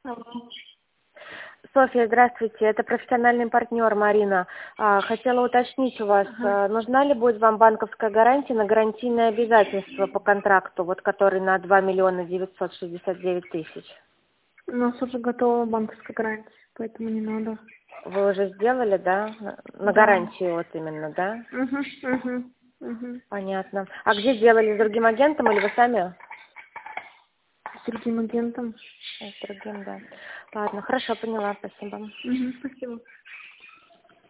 Алло. Софья, здравствуйте. Это профессиональный партнер Марина. Хотела уточнить у вас, нужна ли будет вам банковская гарантия на гарантийные обязательства по контракту, вот который на 2 969 000? У нас уже готова банковская гарантия, поэтому не надо. Вы уже сделали, да? На Да. гарантию вот именно, да? Угу. Понятно. А где делали? С другим агентом или вы сами? С другим агентом. С другим, да. Ладно, хорошо, поняла, спасибо. Спасибо.